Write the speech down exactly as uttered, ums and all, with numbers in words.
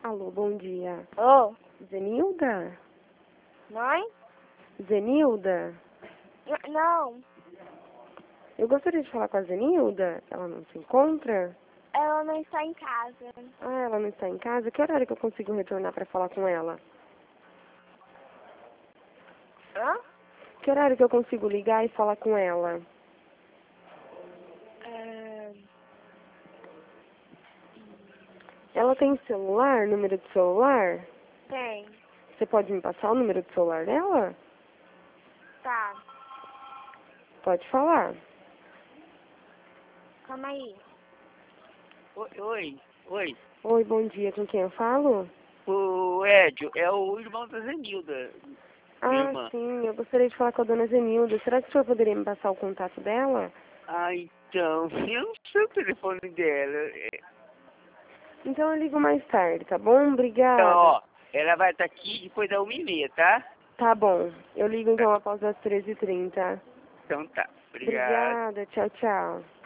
Alô, bom dia. Ô, Zenilda? mãe? Zenilda? N- Não, Eu gostaria de falar com a Zenilda. Ela não se encontra? ela não está em casa. Ah, ela não está em casa? Que horário que eu consigo retornar para falar com ela? Hã? Que horário que eu consigo ligar e falar com ela? É... Ela tem celular, número de celular? Tem. Você pode me passar o número de celular dela? Tá. Pode falar. Calma aí. Oi, oi, oi. Oi, bom dia. Com quem eu falo? O Edio é o irmão da Zenilda. Minha Ah, irmã. sim. Eu gostaria de falar com a dona Zenilda. Será que o senhor poderia me passar o contato dela? Ah, então, eu não sei o telefone dela. É, Então eu ligo mais tarde, tá bom? Então, Obrigada. ó, ela vai estar aqui depois da uma e meia, tá? Tá bom. Eu ligo então após as treze e trinta. Então tá. Obrigado. Obrigada. Tchau, tchau.